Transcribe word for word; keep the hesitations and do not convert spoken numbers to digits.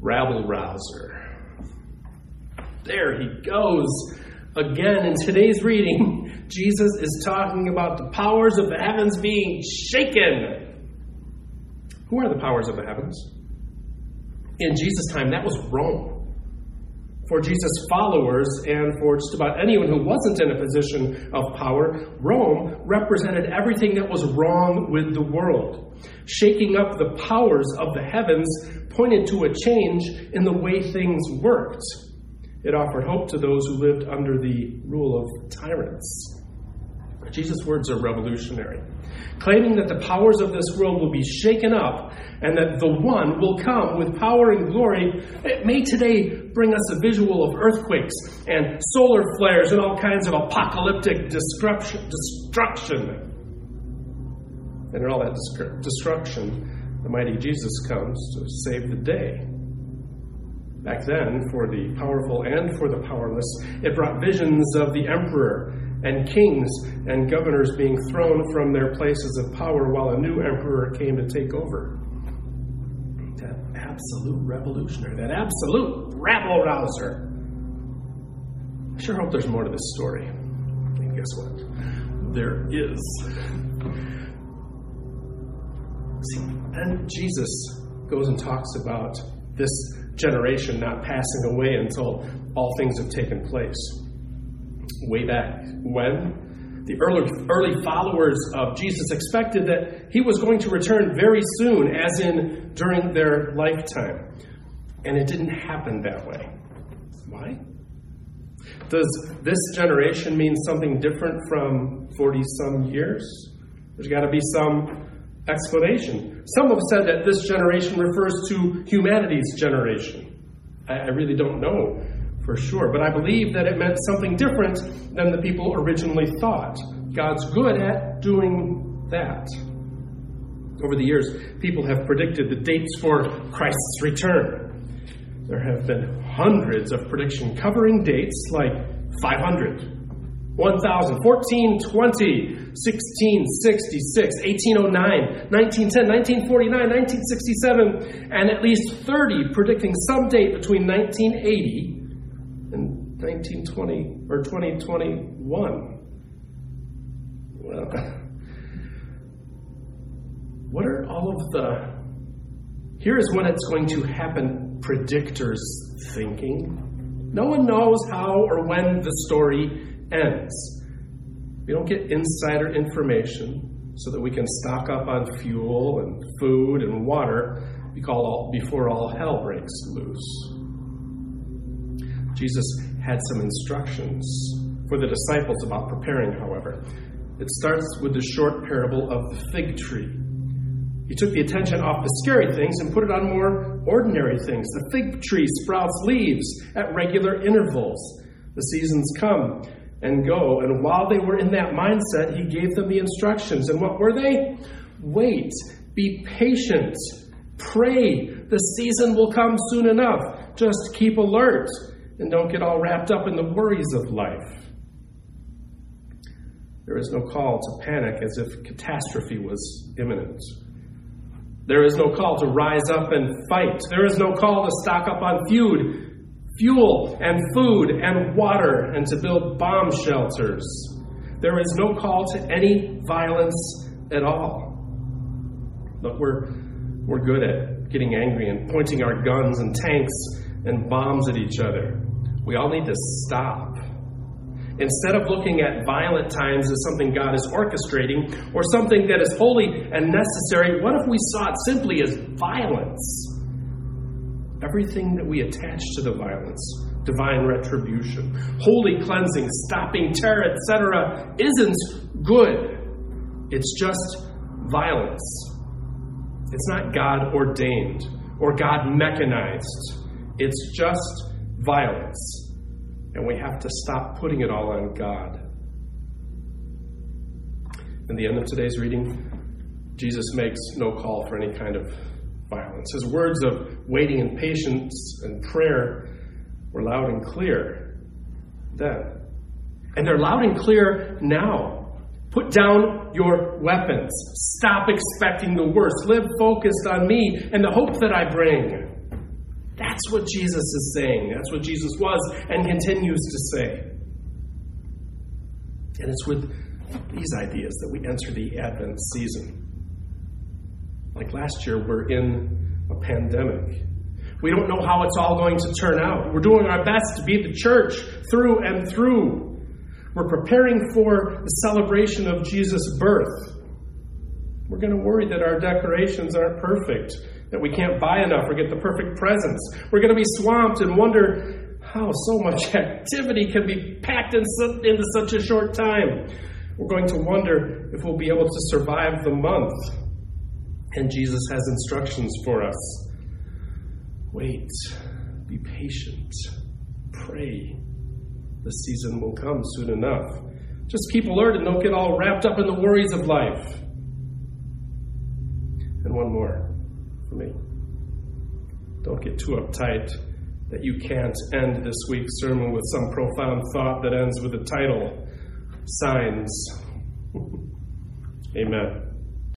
rabble-rouser. There he goes again. In today's reading, Jesus is talking about the powers of the heavens being shaken. Who are the powers of the heavens? In Jesus' time, that was Rome. For Jesus' followers and for just about anyone who wasn't in a position of power, Rome represented everything that was wrong with the world. Shaking up the powers of the heavens pointed to a change in the way things worked. It offered hope to those who lived under the rule of tyrants. Jesus' words are revolutionary, claiming that the powers of this world will be shaken up and that the One will come with power and glory. It may today bring us a visual of earthquakes and solar flares and all kinds of apocalyptic destruction. destruction. And in all that destruction, the mighty Jesus comes to save the day. Back then, for the powerful and for the powerless, it brought visions of the emperor and kings and governors being thrown from their places of power while a new emperor came to take over. That absolute revolutionary, that absolute rabble-rouser. I sure hope there's more to this story. And guess what? There is. See, then Jesus goes and talks about this generation not passing away until all things have taken place. Way back when, the early, early followers of Jesus expected that he was going to return very soon, as in during their lifetime. And it didn't happen that way. Why? Does this generation mean something different from forty-some years? There's got to be some explanation. Some have said that this generation refers to humanity's generation. I, I really don't know for sure, but I believe that it meant something different than the people originally thought. God's good at doing that. Over the years, people have predicted the dates for Christ's return. There have been hundreds of predictions covering dates like five hundred, one thousand, fourteen twenty, sixteen sixty-six, eighteen oh nine, nineteen ten, nineteen forty-nine, nineteen sixty-seven, and at least thirty predicting some date between nineteen eighty and nineteen twenty or twenty twenty-one. Well, what are all of the here is when it's going to happen predictors thinking? No one knows how or when the story ends. We don't get insider information so that we can stock up on fuel and food and water before all hell breaks loose. Jesus had some instructions for the disciples about preparing, however. It starts with the short parable of the fig tree. He took the attention off the scary things and put it on more ordinary things. The fig tree sprouts leaves at regular intervals. The seasons come and go. And while they were in that mindset, he gave them the instructions. And what were they? Wait, be patient, pray. The season will come soon enough. Just keep alert and don't get all wrapped up in the worries of life. There is no call to panic as if catastrophe was imminent. There is no call to rise up and fight. There is no call to stock up on food, fuel and food and water and to build bomb shelters. There is no call to any violence at all. Look, we're, we're good at getting angry and pointing our guns and tanks and bombs at each other. We all need to stop. Instead of looking at violent times as something God is orchestrating or something that is holy and necessary, what if we saw it simply as violence? Everything that we attach to the violence, divine retribution, holy cleansing, stopping terror, et cetera, isn't good. It's just violence. It's not God ordained or God mechanized. It's just violence. And we have to stop putting it all on God. In the end of today's reading, Jesus makes no call for any kind of violence. His words of waiting and patience and prayer were loud and clear then. And they're loud and clear now. Put down your weapons. Stop expecting the worst. Live focused on me and the hope that I bring. That's what Jesus is saying. That's what Jesus was and continues to say. And it's with these ideas that we enter the Advent season. Like last year, we're in a pandemic. We don't know how it's all going to turn out. We're doing our best to be the church through and through. We're preparing for the celebration of Jesus' birth. We're going to worry that our decorations aren't perfect, that we can't buy enough or get the perfect presents. We're going to be swamped and wonder how so much activity can be packed in so, into such a short time. We're going to wonder if we'll be able to survive the month. And Jesus has instructions for us. Wait, be patient, pray. The season will come soon enough. Just keep alert and don't get all wrapped up in the worries of life. And one more for me. Don't get too uptight that you can't end this week's sermon with some profound thought that ends with the title, Signs. Amen.